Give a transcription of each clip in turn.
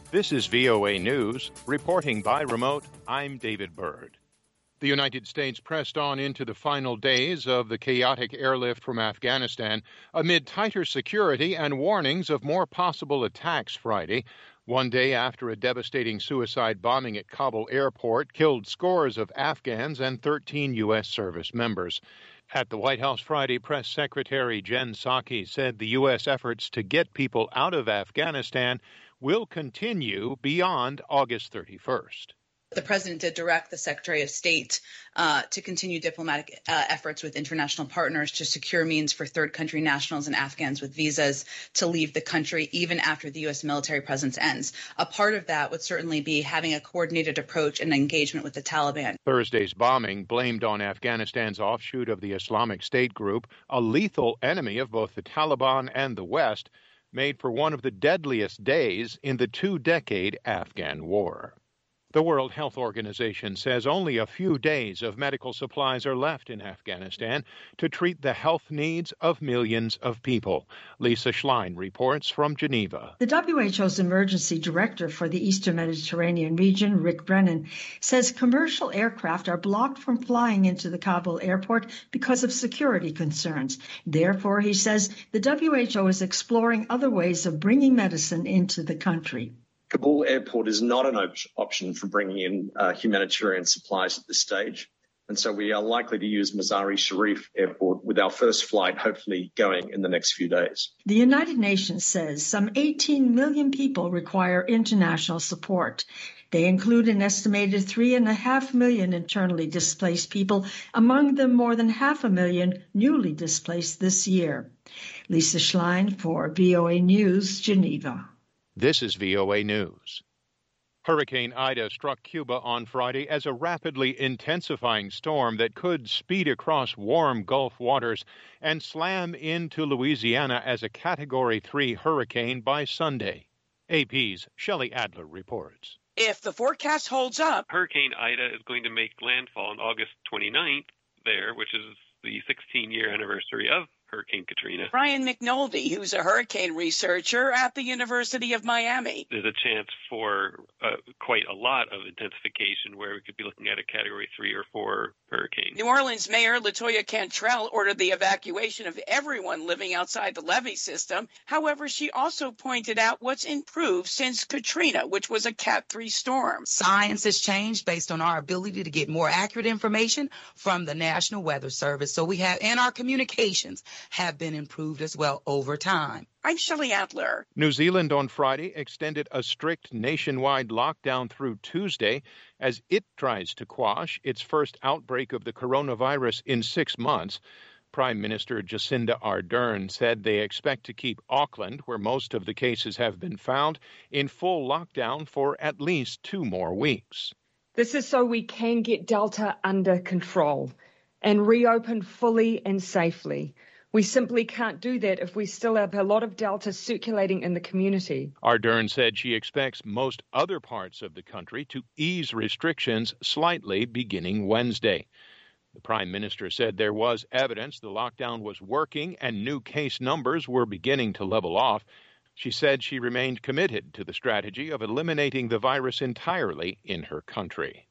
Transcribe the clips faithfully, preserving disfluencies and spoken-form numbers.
This is V O A News. Reporting by remote, I'm David Byrd. The United States pressed on into the final days of the chaotic airlift from Afghanistan amid tighter security and warnings of more possible attacks Friday, one day after a devastating suicide bombing at Kabul airport killed scores of Afghans and thirteen U S service members. At the White House Friday, Press Secretary Jen Psaki said the U S efforts to get people out of Afghanistan will continue beyond August thirty-first. The president did direct the Secretary of State uh, to continue diplomatic uh, efforts with international partners to secure means for third country nationals and Afghans with visas to leave the country even after the U S military presence ends. A part of that would certainly be having a coordinated approach and engagement with the Taliban. Thursday's bombing, blamed on Afghanistan's offshoot of the Islamic State group, a lethal enemy of both the Taliban and the West, made for one of the deadliest days in the two-decade Afghan war. The World Health Organization says only a few days of medical supplies are left in Afghanistan to treat the health needs of millions of people. Lisa Schlein reports from Geneva. The W H O's emergency director for the Eastern Mediterranean region, Rick Brennan, says commercial aircraft are blocked from flying into the Kabul airport because of security concerns. Therefore, he says the W H O is exploring other ways of bringing medicine into the country. Kabul airport is not an op- option for bringing in uh, humanitarian supplies at this stage. And so we are likely to use Mazar-e Sharif airport with our first flight hopefully going in the next few days. The United Nations says some eighteen million people require international support. They include an estimated three and a half million internally displaced people, among them more than half a million newly displaced this year. Lisa Schlein for V O A News, Geneva. This is V O A News. Hurricane Ida struck Cuba on Friday as a rapidly intensifying storm that could speed across warm Gulf waters and slam into Louisiana as a Category three hurricane by Sunday. A P's Shelley Adler reports. If the forecast holds up, Hurricane Ida is going to make landfall on August twenty-ninth there, which is the sixteen-year anniversary of Hurricane Katrina. Brian McNulty, who's a hurricane researcher at the University of Miami. There's a chance for uh, quite a lot of intensification where we could be looking at a Category three or four hurricane. New Orleans Mayor LaToya Cantrell ordered the evacuation of everyone living outside the levee system. However, she also pointed out what's improved since Katrina, which was a Cat three storm. Science has changed based on our ability to get more accurate information from the National Weather Service. So we have, and our communications have been improved as well over time. I'm Shelley Adler. New Zealand on Friday extended a strict nationwide lockdown through Tuesday as it tries to quash its first outbreak of the coronavirus in six months. Prime Minister Jacinda Ardern said they expect to keep Auckland, where most of the cases have been found, in full lockdown for at least two more weeks. This is so we can get Delta under control and reopen fully and safely. We simply can't do that if we still have a lot of Delta circulating in the community. Ardern said she expects most other parts of the country to ease restrictions slightly beginning Wednesday. The Prime Minister said there was evidence the lockdown was working and new case numbers were beginning to level off. She said she remained committed to the strategy of eliminating the virus entirely in her country.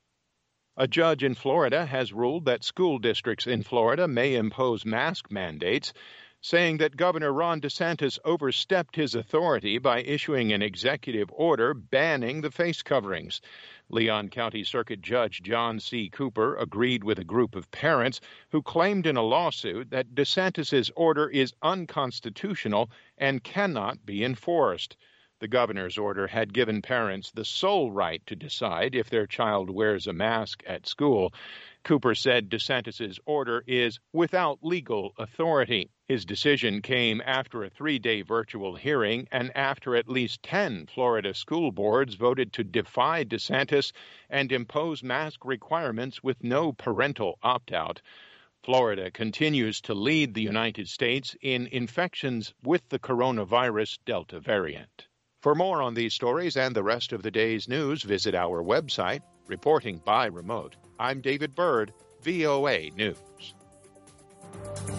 A judge in Florida has ruled that school districts in Florida may impose mask mandates, saying that Governor Ron DeSantis overstepped his authority by issuing an executive order banning the face coverings. Leon County Circuit Judge John C. Cooper agreed with a group of parents who claimed in a lawsuit that DeSantis's order is unconstitutional and cannot be enforced. The governor's order had given parents the sole right to decide if their child wears a mask at school. Cooper said DeSantis's order is without legal authority. His decision came after a three-day virtual hearing and after at least ten Florida school boards voted to defy DeSantis and impose mask requirements with no parental opt-out. Florida continues to lead the United States in infections with the coronavirus Delta variant. For more on these stories and the rest of the day's news, visit our website, Reporting by Remote. I'm David Byrd, V O A News.